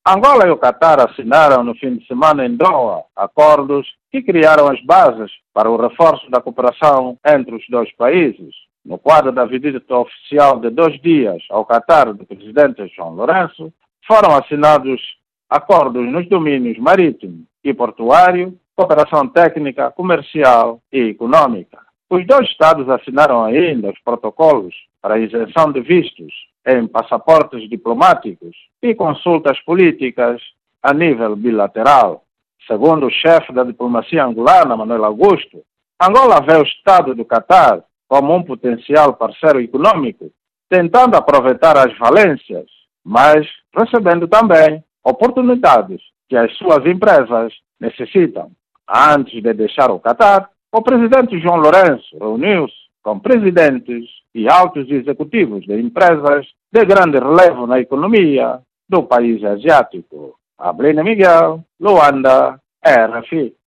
Angola e o Catar assinaram no fim de semana em Doha acordos que criaram as bases para o reforço da cooperação entre os dois países. No quadro da visita oficial de 2 dias ao Catar do presidente João Lourenço, foram assinados acordos nos domínios marítimo e portuário, cooperação técnica, comercial e econômica. Os dois Estados assinaram ainda os protocolos para a isenção de vistos em passaportes diplomáticos e consultas políticas a nível bilateral. Segundo o chefe da diplomacia angolana, Manuel Augusto, Angola vê o Estado do Catar como um potencial parceiro econômico, tentando aproveitar as valências, mas recebendo também oportunidades que as suas empresas necessitam. Antes de deixar o Catar, o presidente João Lourenço reuniu-se com presidentes e altos executivos de empresas de grande relevo na economia do país asiático. Abrina Miguel, Luanda, RFI.